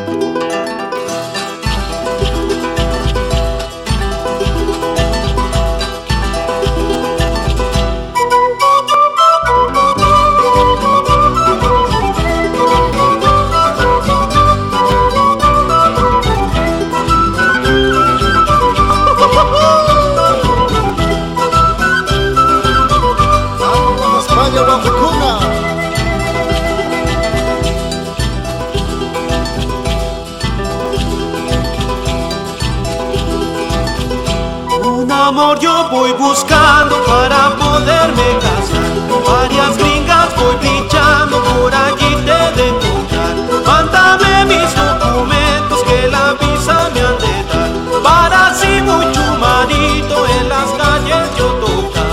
Un amor yo voy buscando para poderme casar. Varias gringas voy pinchando, por allí te de encontrar. Mándame mis documentos que la visa me han de dar, para así muy chumadito en las calles yo tocar.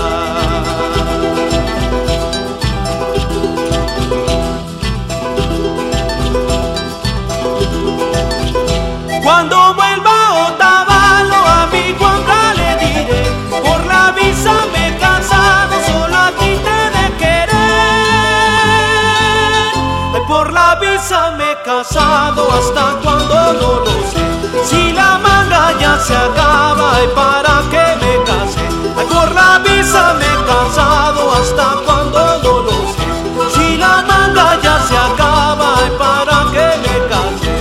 Cuando vuelva a Otavalo a mi cuadra le diré, por la visa me he casado, solo a ti te de querer. Ay, por la visa me he casado, hasta cuando no lo sé. Si la manga ya se acaba, ay, para que me case. Ay, por la visa me he casado, hasta cuando no lo sé. Si la manga ya se acaba, ay, para que me case.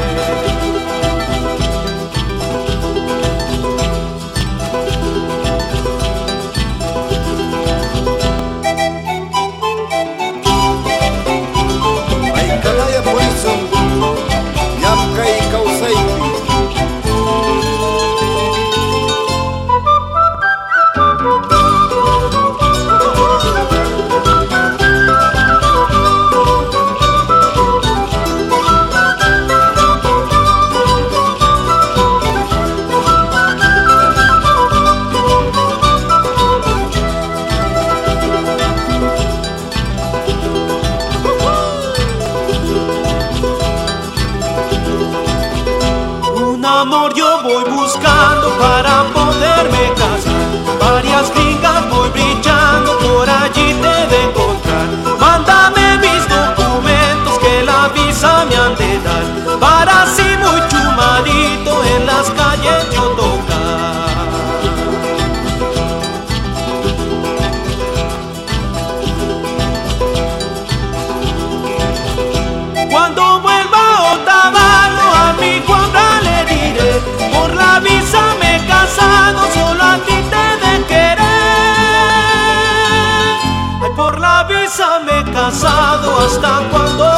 Amor yo voy buscando para poderme casar. Varias gringas voy brillando, por allí te de encontrar. Mándame mis documentos que la visa me han de dar, para así muy chumadito en las calles yo tocar. Cuando vuelva a Otavalo a mi cuadra le diré, por la visa me he casado, solo a ti te de querer. Ay, por la visa me he casado, hasta cuando